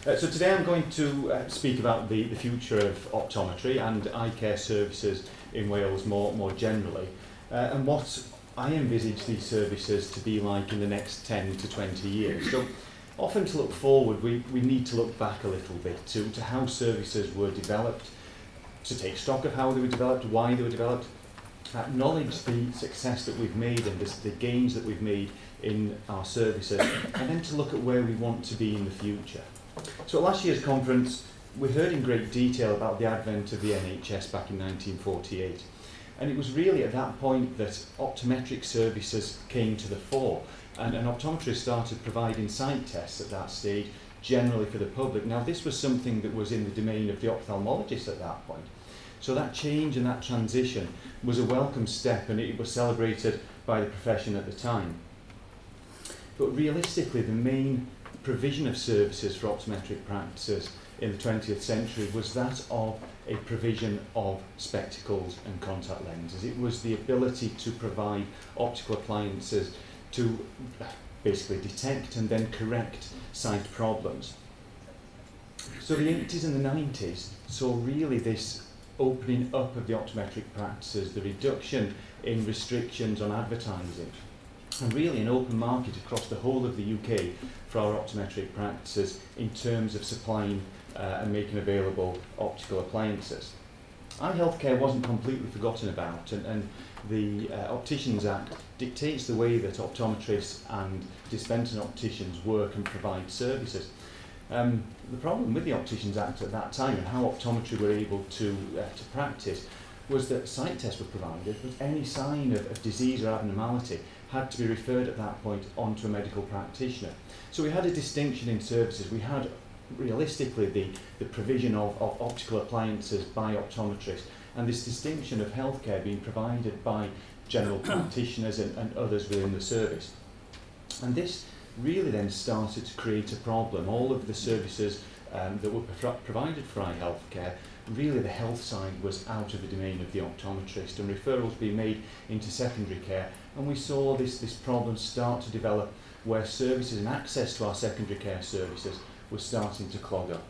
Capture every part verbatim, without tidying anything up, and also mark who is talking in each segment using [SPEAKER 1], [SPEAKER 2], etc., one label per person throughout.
[SPEAKER 1] Uh, so today I'm going to uh, speak about the, the future of optometry and eye care services in Wales more, more generally, uh, and what I envisage these services to be like in the next ten to twenty years. So often to look forward, we, we need to look back a little bit to, to how services were developed, to take stock of how they were developed, why they were developed, acknowledge the success that we've made and this, the gains that we've made in our services, and then to look at where we want to be in the future. So at last year's conference, we heard in great detail about the advent of the N H S back in nineteen forty-eight. And it was really at that point that optometric services came to the fore. And, and optometrists started providing sight tests at that stage, generally for the public. Now, this was something that was in the domain of the ophthalmologist at that point. So that change and that transition was a welcome step, and it was celebrated by the profession at the time. But realistically, the main provision of services for optometric practices in the twentieth century was that of a provision of spectacles and contact lenses. It was the ability to provide optical appliances to basically detect and then correct sight problems. So the eighties and the nineties saw really this opening up of the optometric practices, the reduction in restrictions on advertising, and really an open market across the whole of the U K for our optometric practices in terms of supplying uh, and making available optical appliances. Eye healthcare wasn't completely forgotten about, and, and the uh, Opticians Act dictates the way that optometrists and dispensing opticians work and provide services. Um, the problem with the Opticians Act at that time and how optometry were able to, uh, to practice was that sight tests were provided, but any sign of, of disease or abnormality had to be referred at that point onto a medical practitioner. So we had a distinction in services. We had realistically the, the provision of, of optical appliances by optometrists, and this distinction of healthcare being provided by general practitioners and, and others within the service. And this really then started to create a problem. All of the services um, that were pro- provided for eye healthcare, really the health side was out of the domain of the optometrist, and referrals being made into secondary care. And we saw this, this problem start to develop where services and access to our secondary care services was starting to clog up.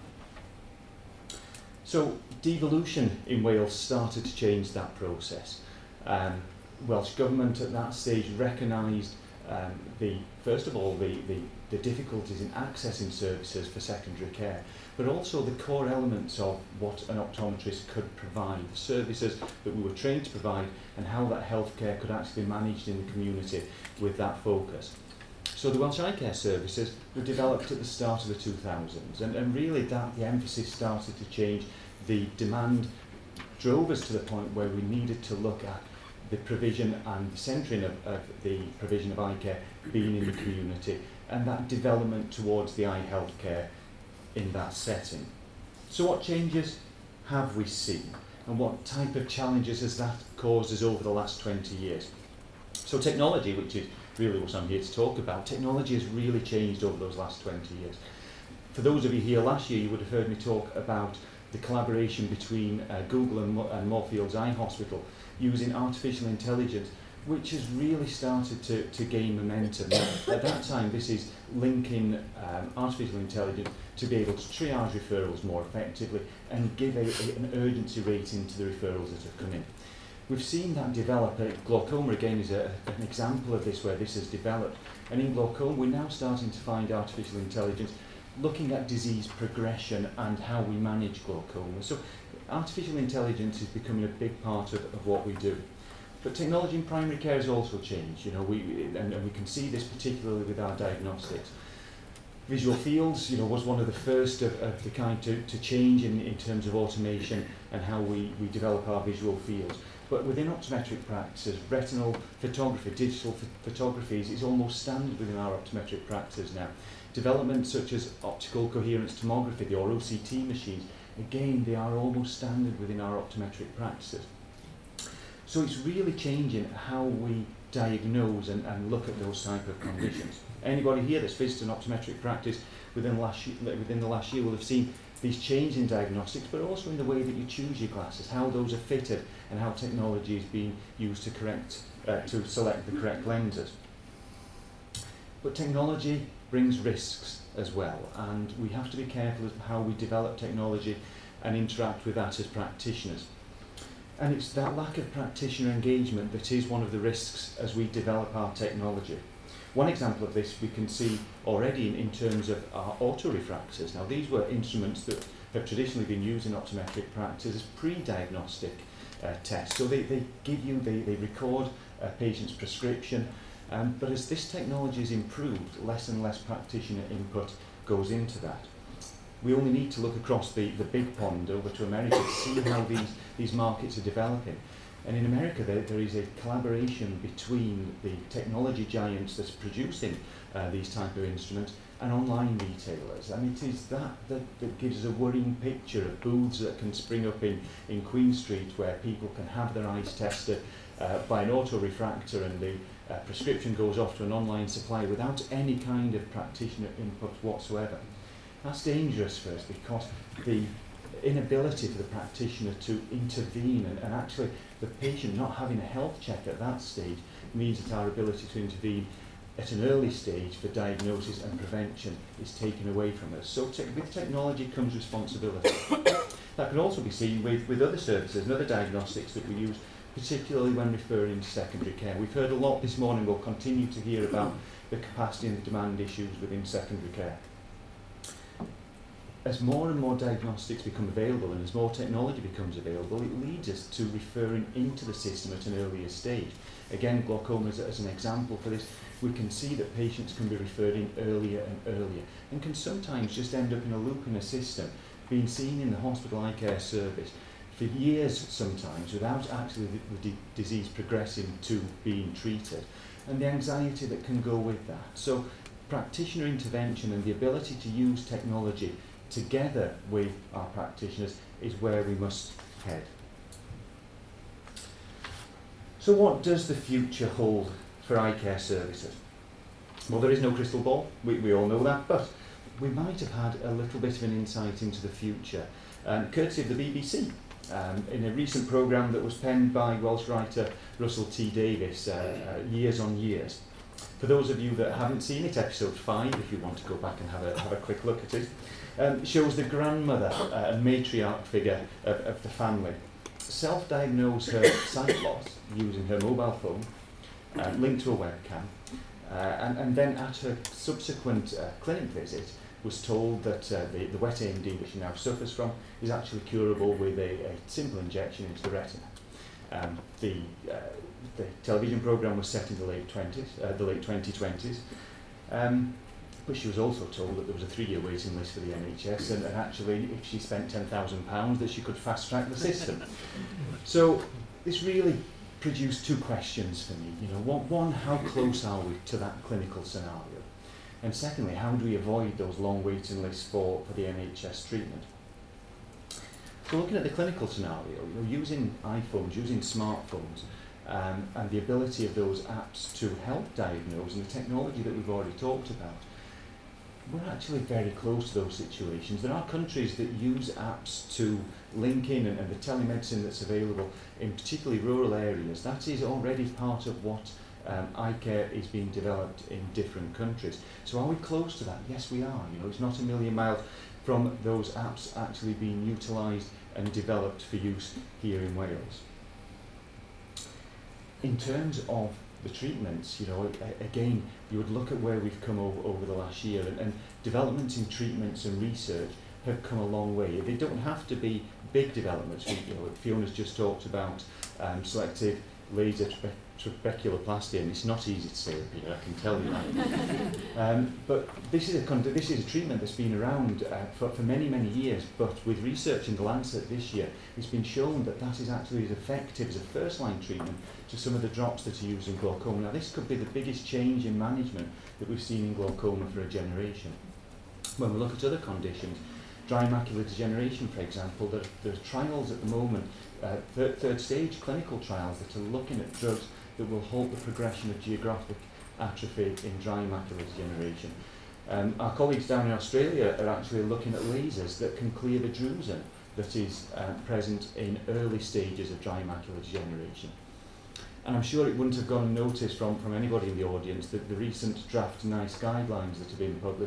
[SPEAKER 1] So devolution in Wales started to change that process. Um, Welsh Government at that stage recognised um, the, first of all, the, the, the difficulties in accessing services for secondary care, but also the core elements of what an optometrist could provide, the services that we were trained to provide, and how that healthcare could actually be managed in the community with that focus. So the Welsh Eye Care services were developed at the start of the two thousands, and, and really that the emphasis started to change. The demand drove us to the point where we needed to look at the provision and the centering of, of the provision of eye care being in the community, and that development towards the eye health care in that setting. So what changes have we seen, and what type of challenges has that caused us over the last twenty years? So technology, which is really what I'm here to talk about, technology has really changed over those last twenty years. For those of you here last year, you would have heard me talk about the collaboration between uh, Google and, Mo- and Moorfields Eye Hospital using artificial intelligence, which has really started to, to gain momentum. Now, at that time, this is linking um, artificial intelligence to be able to triage referrals more effectively and give a, a, an urgency rating to the referrals that have come in. We've seen that develop. Uh, glaucoma, again, is a, an example of this, where this has developed. And in glaucoma, we're now starting to find artificial intelligence looking at disease progression and how we manage glaucoma. So artificial intelligence is becoming a big part of, of what we do. But technology in primary care has also changed, you know, we, and, and we can see this particularly with our diagnostics. Visual fields, you know, was one of the first of, of the kind to, to change in, in terms of automation and how we, we develop our visual fields. But within optometric practices, retinal photography, digital ph- photography is almost standard within our optometric practices now. Developments such as optical coherence tomography, or O C T machines, again, they are almost standard within our optometric practices. So it's really changing how we diagnose and, and look at those type of conditions. Anybody here that's visited an optometric practice within the last year, within the last year will have seen these changes in diagnostics, but also in the way that you choose your glasses, how those are fitted, and how technology is being used to correct, uh, to select the correct lenses. But technology brings risks as well, and we have to be careful of how we develop technology and interact with that as practitioners. And it's that lack of practitioner engagement that is one of the risks as we develop our technology. One example of this we can see already in, in terms of our autorefractors. Now, these were instruments that have traditionally been used in optometric practice as pre-diagnostic uh, tests. So they, they give you, they, they record a patient's prescription, um, but as this technology is improved, less and less practitioner input goes into that. We only need to look across the, the big pond over to America to see how these, these markets are developing. And in America, there, there is a collaboration between the technology giants that are producing uh, these type of instruments and online retailers. And it is that, that that gives us a worrying picture of booths that can spring up in, in Queen Street where people can have their eyes tested uh, by an autorefractor, and the uh, prescription goes off to an online supplier without any kind of practitioner input whatsoever. That's dangerous for us because the inability for the practitioner to intervene and, and actually the patient not having a health check at that stage means that our ability to intervene at an early stage for diagnosis and prevention is taken away from us. So te- with technology comes responsibility. That can also be seen with, with other services and other diagnostics that we use, particularly when referring to secondary care. We've heard a lot this morning, we'll continue to hear about the capacity and the demand issues within secondary care. As more and more diagnostics become available and as more technology becomes available, it leads us to referring into the system at an earlier stage. Again, glaucoma as, as an example for this, we can see that patients can be referred in earlier and earlier and can sometimes just end up in a loop in a system, being seen in the hospital eye care service for years sometimes without actually the, the d- disease progressing to being treated, and the anxiety that can go with that. So practitioner intervention and the ability to use technology together with our practitioners is where we must head. So what does the future hold for eye care services? Well, there is no crystal ball, we, we all know that, but we might have had a little bit of an insight into the future, um, courtesy of the B B C, um, in a recent programme that was penned by Welsh writer Russell T Davies uh, uh, years on years. For those of you that haven't seen it, episode five, if you want to go back and have a, have a quick look at it, um, shows the grandmother, uh, a matriarch figure of, of the family, self-diagnose her sight loss using her mobile phone, uh, linked to a webcam, uh, and, and then at her subsequent uh, clinic visit was told that uh, the, the wet A M D that she now suffers from is actually curable with a, a simple injection into the retina. Um, the, uh, the television programme was set in the late twenties, uh, the late twenty twenties, um, but she was also told that there was a three-year waiting list for the N H S, and, and actually, if she spent ten thousand pounds, that she could fast-track the system. So this really produced two questions for me. You know, one, one, how close are we to that clinical scenario? And secondly, how do we avoid those long waiting lists for, for the N H S treatment? So looking at the clinical scenario, you know, using iPhones, using smartphones, um, and the ability of those apps to help diagnose, and the technology that we've already talked about, we're actually very close to those situations. There are countries that use apps to link in, and, and the telemedicine that's available in particularly rural areas, that is already part of what um, eye care is being developed in different countries. So are we close to that? Yes, we are. You know, it's not a million miles from those apps actually being utilised and developed for use here in Wales. In terms of the treatments, you know, a, again, you would look at where we've come over, over the last year, and, and developments in treatments and research have come a long way. They don't have to be big developments. You know, Fiona's just talked about um, selective laser trabe- trabeculoplasty, and it's not easy to say, Peter, I can tell you that. um, but this is a con- this is a treatment that's been around uh, for, for many, many years, but with research in the Lancet this year, it's been shown that that is actually as effective as a first-line treatment to some of the drops that are used in glaucoma. Now, this could be the biggest change in management that we've seen in glaucoma for a generation. When we look at other conditions, dry macular degeneration, for example, there, there are trials at the moment, uh, third, third stage clinical trials that are looking at drugs that will halt the progression of geographic atrophy in dry macular degeneration. Um, our colleagues down in Australia are actually looking at lasers that can clear the drusen that is uh, present in early stages of dry macular degeneration. And I'm sure it wouldn't have gone unnoticed from, from anybody in the audience that the recent draft NICE guidelines that have been published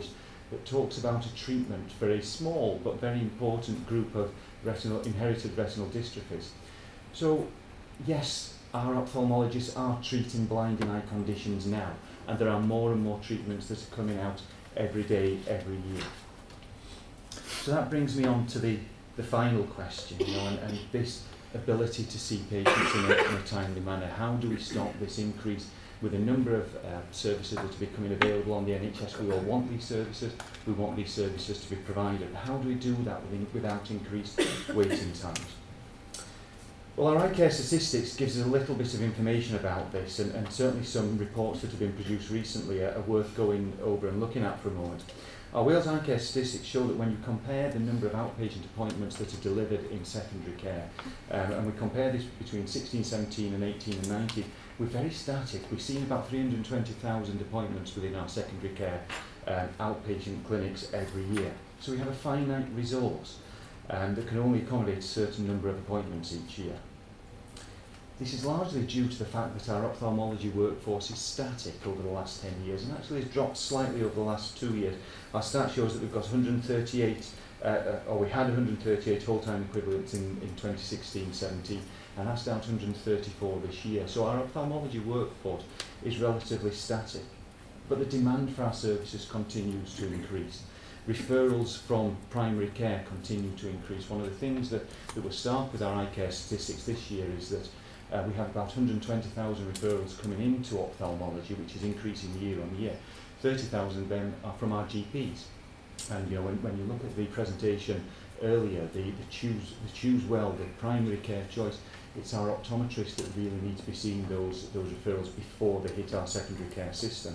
[SPEAKER 1] that talks about a treatment for a small but very important group of retinal, inherited retinal dystrophies. So, yes, our ophthalmologists are treating blinding eye conditions now, and there are more and more treatments that are coming out every day, every year. So that brings me on to the, the final question, you know, and, and this ability to see patients in a, in a timely manner. How do we stop this increase with a number of uh, services that are becoming available on the N H S? We all want these services. We want these services to be provided. How do we do that within, without increased waiting times? Well, our eye care statistics gives us a little bit of information about this, and, and certainly some reports that have been produced recently are, are worth going over and looking at for a moment. Our Wales eye care statistics show that when you compare the number of outpatient appointments that are delivered in secondary care, um, and we compare this between sixteen, seventeen and eighteen and nineteen, we're very static. We've seen about three hundred twenty thousand appointments within our secondary care um, outpatient clinics every year. So we have a finite resource um, that can only accommodate a certain number of appointments each year. This is largely due to the fact that our ophthalmology workforce is static over the last ten years, and actually has dropped slightly over the last two years. Our stat shows that we've got one hundred thirty-eight, uh, uh, or we had one hundred thirty-eight full-time equivalents in, in twenty sixteen seventeen, and that's down to one hundred thirty-four this year. So our ophthalmology workforce is relatively static, but the demand for our services continues to increase. Referrals from primary care continue to increase. One of the things that, that will start with our eye care statistics this year is that Uh, we have about one hundred twenty thousand referrals coming into ophthalmology, which is increasing year on year. thirty thousand then are from our G Ps. And you know, when, when you look at the presentation earlier, the, the, choose, the choose well, the primary care choice, it's our optometrists that really need to be seeing those, those referrals before they hit our secondary care system.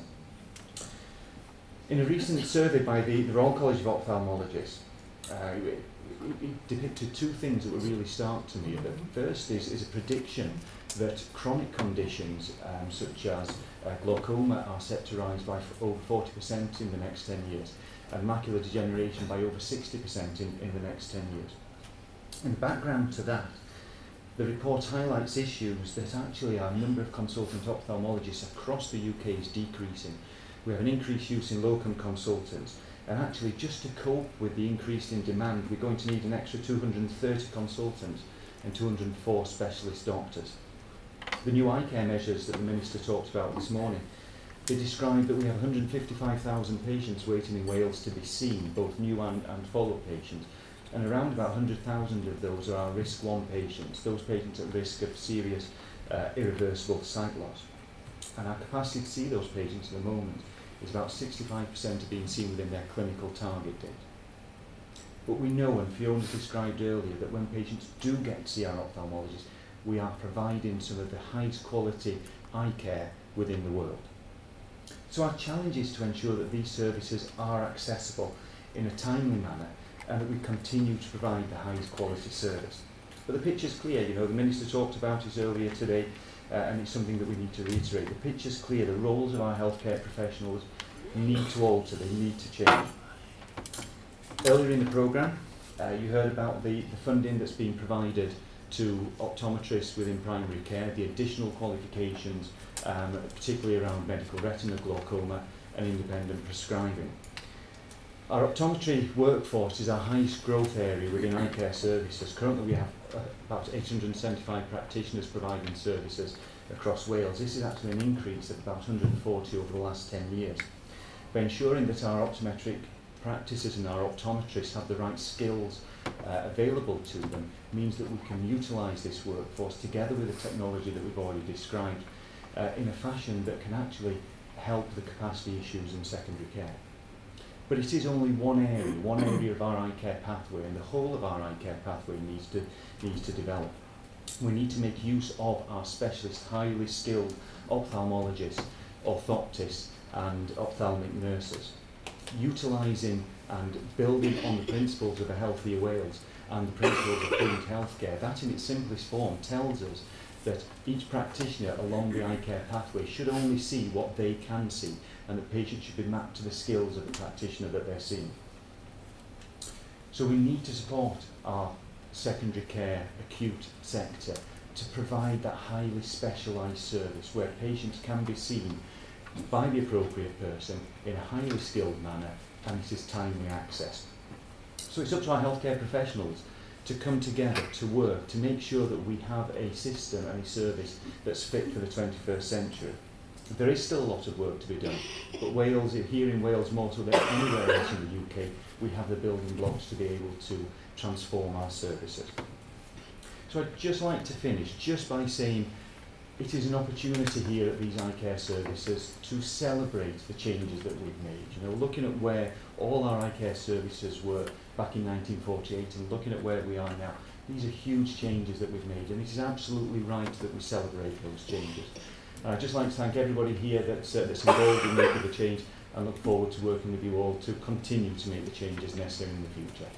[SPEAKER 1] In a recent survey by the, the Royal College of Ophthalmologists, uh, it, it depicted two things that were really stark to me. The first is, is a prediction that chronic conditions um, such as uh, glaucoma are set to rise by f over forty percent in the next ten years, and macular degeneration by over sixty percent in, in the next ten years. In the background to that, the report highlights issues that actually our number of consultant ophthalmologists across the U K is decreasing. We have an increased use in locum consultants, and actually just to cope with the increase in demand, we're going to need an extra two hundred thirty consultants and two hundred four specialist doctors. The new eye care measures that the Minister talked about this morning, they describe that we have one hundred fifty-five thousand patients waiting in Wales to be seen, both new and, and follow-up patients, and around about one hundred thousand of those are our risk one patients, those patients at risk of serious uh, irreversible sight loss. And our capacity to see those patients at the moment is about sixty-five percent of being seen within their clinical target date. But we know, and Fiona described earlier, that when patients do get to see our ophthalmologist, we are providing some of the highest quality eye care within the world. So our challenge is to ensure that these services are accessible in a timely manner and that we continue to provide the highest quality service. But the picture's clear, you know, the Minister talked about it earlier today, uh, and it's something that we need to reiterate. The picture's clear, the roles of our healthcare professionals need to alter, they need to change. Earlier in the programme, uh, you heard about the, the funding that's been provided to optometrists within primary care, the additional qualifications, um, particularly around medical retina, glaucoma and independent prescribing. Our optometry workforce is our highest growth area within eye care services. Currently we have uh, about eight hundred seventy-five practitioners providing services across Wales. This is actually an increase of about one hundred forty over the last ten years. By ensuring that our optometric practices and our optometrists have the right skills uh, available to them means that we can utilise this workforce together with the technology that we've already described uh, in a fashion that can actually help the capacity issues in secondary care. But it is only one area, one area of our eye care pathway, and the whole of our eye care pathway needs to, needs to develop. We need to make use of our specialist, highly skilled ophthalmologists, orthoptists and ophthalmic nurses, utilising and building on the principles of a healthier Wales and the principles of fluent healthcare. That in its simplest form tells us that each practitioner along the eye care pathway should only see what they can see, and that patients should be mapped to the skills of the practitioner that they're seeing. So we need to support our secondary care acute sector to provide that highly specialised service where patients can be seen by the appropriate person in a highly skilled manner and it is timely access. So it's up to our healthcare professionals to come together, to work, to make sure that we have a system and a service that's fit for the twenty-first century. There is still a lot of work to be done, but Wales, here in Wales more so than anywhere else in the U K, we have the building blocks to be able to transform our services. So I'd just like to finish just by saying it is an opportunity here at these eye care services to celebrate the changes that we've made. You know, looking at where all our eye care services were back in nineteen forty-eight and looking at where we are now, these are huge changes that we've made, and it is absolutely right that we celebrate those changes. And I'd just like to thank everybody here that's, uh, that's involved in making the change, and look forward to working with you all to continue to make the changes necessary in the future.